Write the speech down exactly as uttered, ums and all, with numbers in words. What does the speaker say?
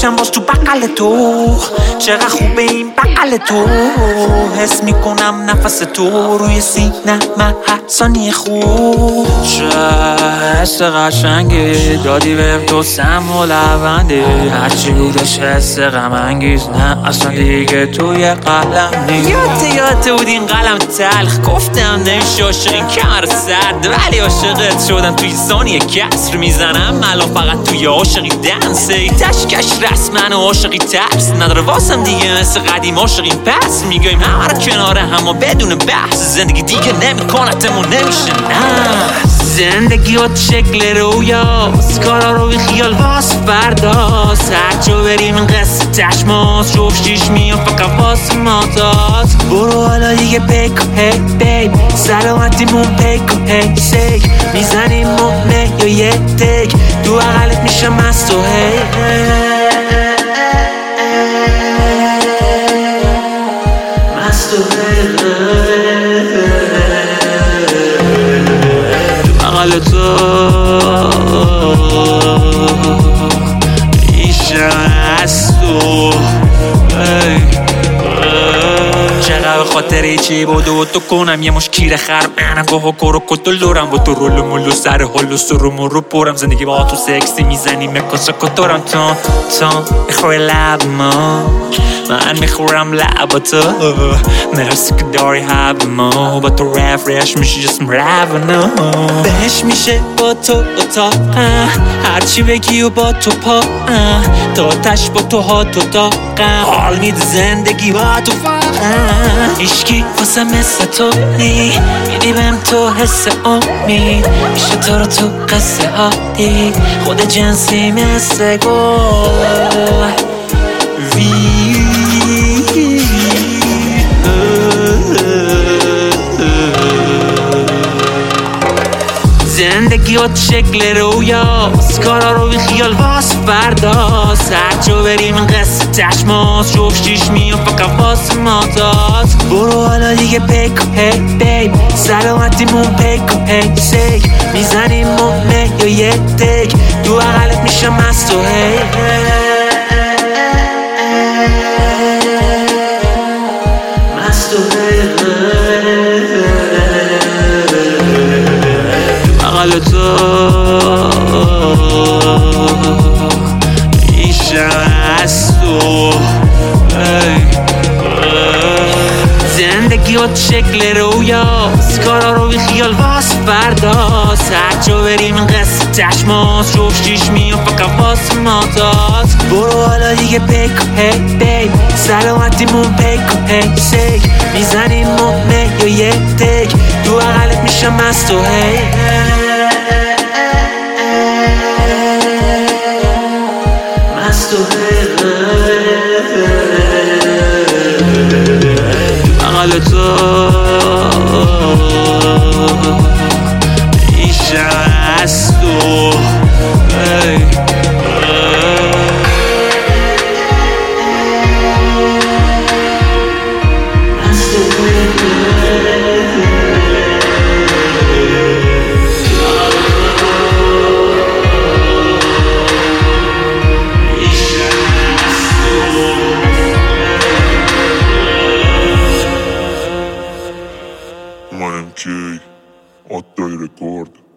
میشم باز تو بغل تو، چقدر خوبه این بغل تو، حس میکنم نفس تو روی سینه من هر ثانیه خوب. چه حس قشنگی دادی بهم تو سم و لبنده، هرچی بودش حس غم انگیز نه اصلا دیگه توی قلم نیست. یاد یاد بود این قلم تلخ، گفتم نمیشه عاشق این کمر سرد، ولی عاشقت شدم توی ثانیه کسر میزنم الان فقط توی عاشقی دنسه، تشکش رسمن و عاشقی ترس نداره واسم دیگه مثل قدیم عاشقیم پس میگیم همه رو کنار هم بدون بحث، زندگی دیگه نمیکنتمون نمیشه نه. زندگی با شکل رویاست، کارا رو بی خیال واس فرداست، هر جا بریم این قصه تشماست، جفت شیش میان فقط واس ماتات. برو حالا دیگه بکو هی بیب، سلامتیمون بکو هی سیک، میزنیم مهنه یا یه تک تو اقلت میشم از تو هی مست و بغل تو میشم از تو. چقدر به خاطر چی بودو و تو کنم یه مش کیر خرم منم گاه کرو کتو لورم با تو رول مولو سر حال و سر و مرو پرم، زندگی با تو سکسی میزنیم مکاسا کتورم تون تون میخوری لب ما من میخورم لب تو، مرسی که داری حب ما با تو رفرش میشه جسم رونو، بهش میشه با تو اتاقم هرچی بگی و با تو پا تا تش با تو ها تو داقم حال میده زندگی با تو فاقم، ایشکی واسه مثل تو نی میدی بهم تو حس امید، میشه تو رو تو قصه ها دی خود جنسی مثل گل وی. زندگی با شکل رویاست، کارا رو بی خیال واس فرداست، هر جا بریم این قصه تشماست، جفت شیش میان فقط واس ماتات. برو حالا دیگه بکو هی بیب، سلامتیمون بکو هی سیک، میزنیم مهنه یا یه تک تو اقلت میشم از تو هی مست و بغل تو میشم از تو. زندگی با شکل رویاست، کارا رو بی خیال واس فرداست، هر جا بریم این قصه تشماست، جفت شیش میان فقط واس ماتات. برو حالا دیگه بکو هی بیب، سلامتیمون بکو هی سیک، میزنیم مهنه یا یه تک تو اقلت میشم از تو هی مست و بغل تو میشم از تو. منم کی آتای رکورد